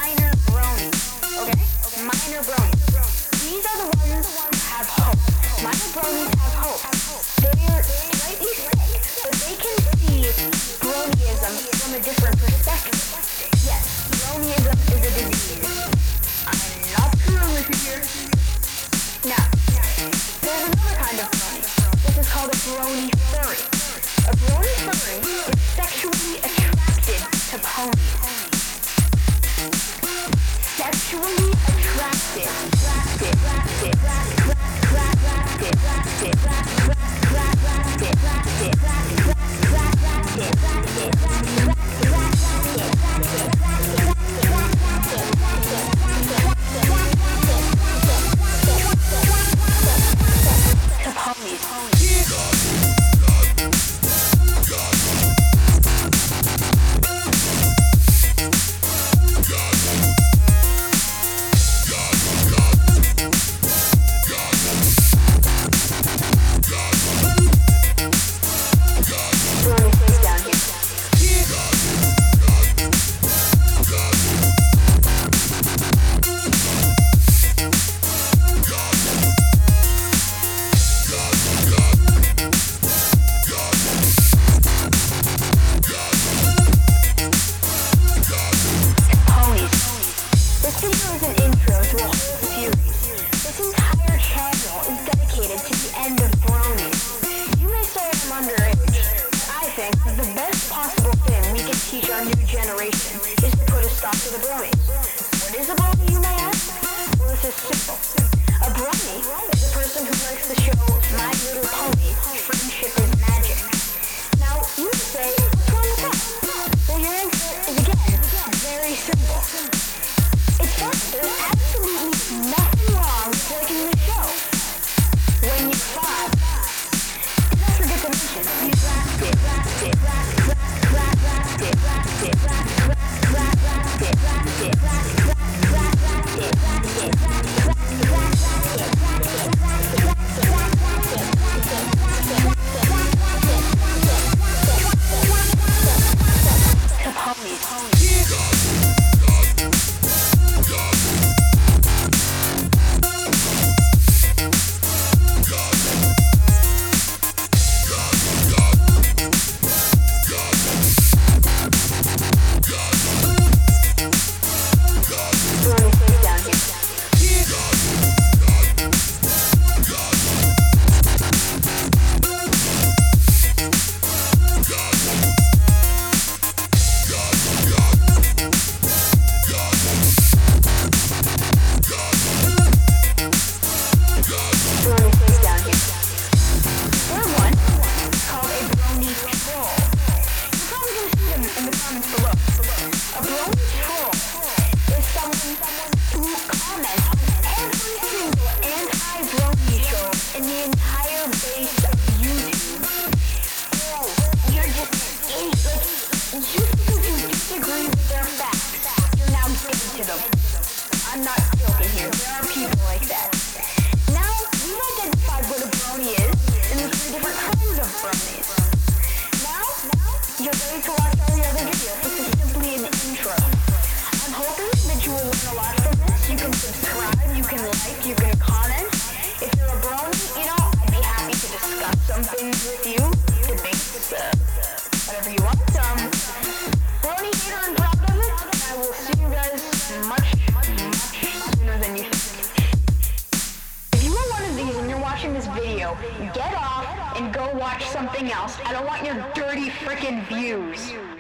minor bronies. Okay? Minor bronies. These are the ones who have hope. Minor bronies have hope. They're slightly sick, but they can see bronyism from a different perspective. Yes, bronyism is a disease. I'm not sure if you hear. Now, there's another kind of brony. This is called a brony furry. A brony furry is sexually attracted to ponies. Sexually attracted. Get off and go watch something else. I don't want your dirty frickin' views.